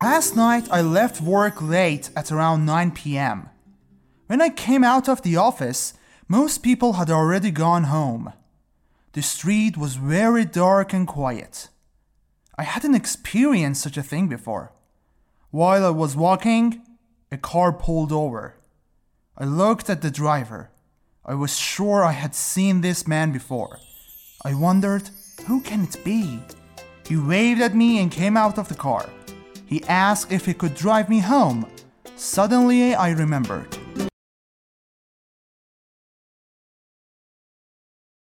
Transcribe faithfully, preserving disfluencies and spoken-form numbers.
Last night I left work late at around nine p.m. When I came out of the office, most people had already gone home. The street was very dark and quiet. I hadn't experienced such a thing before. While I was walking, a car pulled over. I looked at the driver. I was sure I had seen this man before. I wondered, who can it be? He waved at me and came out of the car. He asked if he could drive me home. Suddenly, I remembered.